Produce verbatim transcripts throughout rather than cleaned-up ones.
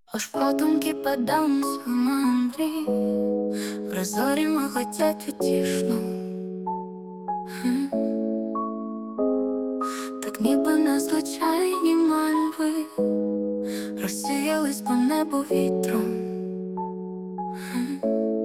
Аж подумки падам з мандрі, прозорі миготять утішно. Хм. Так ніби незвичайні мальви розсіялись по небу вітром. Хм.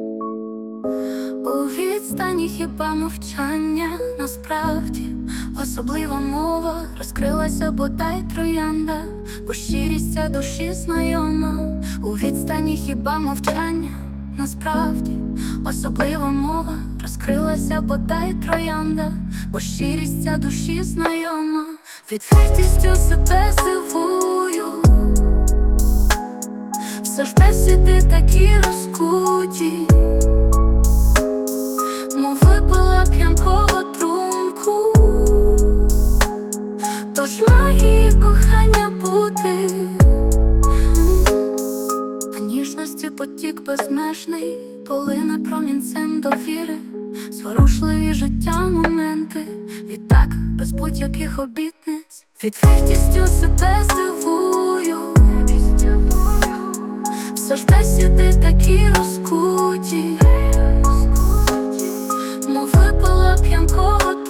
У відстані хіба мовчання насправді особлива мова розкрилася, бодай троянда, бо щирість ця душі знайома. У відстані хіба мовчання насправді особлива мова розкрилася, бодай троянда, бо щирість ця душі знайома. Відвертістю себе сивую, все ж бесіди такі розкуті, мов випила п'янкого трунку. Тож магії кохання бути, в ніжності потік безмежний полине промінцем довіри, зворушливі життя моменти, відтак без будь-яких обітниць. Відвертістю себе здивую, все ж бесіди такі розкуті, мов випила п'янкого